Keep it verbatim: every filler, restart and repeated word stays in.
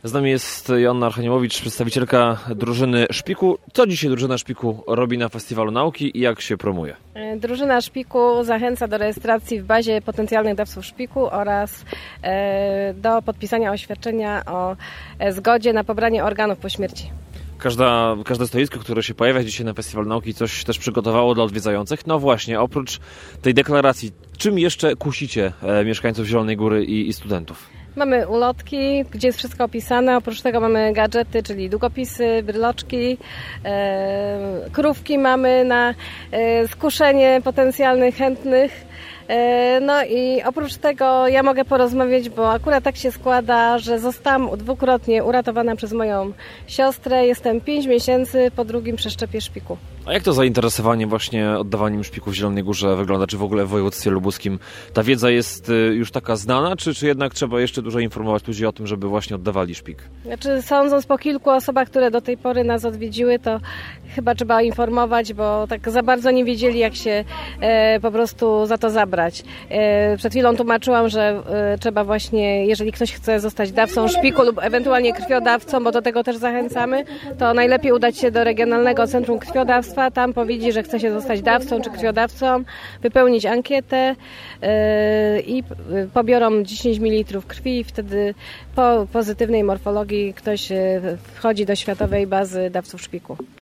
Z nami jest Joanna Archaniołowicz, przedstawicielka drużyny Szpiku. Co dzisiaj drużyna Szpiku robi na Festiwalu Nauki i jak się promuje? Drużyna Szpiku zachęca do rejestracji w bazie potencjalnych dawców szpiku oraz do podpisania oświadczenia o zgodzie na pobranie organów po śmierci. Każda, każde stoisko, które się pojawia dzisiaj na Festiwalu Nauki, coś też przygotowało dla odwiedzających. No właśnie, oprócz tej deklaracji, czym jeszcze kusicie e, mieszkańców Zielonej Góry i, i studentów? Mamy ulotki, gdzie jest wszystko opisane. Oprócz tego mamy gadżety, czyli długopisy, bryloczki, e, krówki mamy na e, skuszenie potencjalnych chętnych. No i oprócz tego ja mogę porozmawiać, bo akurat tak się składa, że zostałam dwukrotnie uratowana przez moją siostrę. Jestem pięć miesięcy po drugim przeszczepie szpiku. A jak to zainteresowanie właśnie oddawaniem szpiku w Zielonej Górze wygląda? Czy w ogóle w województwie lubuskim ta wiedza jest już taka znana, czy, czy jednak trzeba jeszcze dużo informować ludzi o tym, żeby właśnie oddawali szpik? Znaczy, sądząc po kilku osobach, które do tej pory nas odwiedziły, to chyba trzeba informować, bo tak za bardzo nie wiedzieli, jak się e, po prostu za to zabrać. E, przed chwilą tłumaczyłam, że e, trzeba właśnie, jeżeli ktoś chce zostać dawcą szpiku lub ewentualnie krwiodawcą, bo do tego też zachęcamy, to najlepiej udać się do Regionalnego Centrum Krwiodawstwa. Tam powiedzi, że chce się zostać dawcą czy krwiodawcą, wypełnić ankietę yy, i pobiorą dziesięć mililitrów krwi i wtedy po pozytywnej morfologii ktoś wchodzi do światowej bazy dawców szpiku.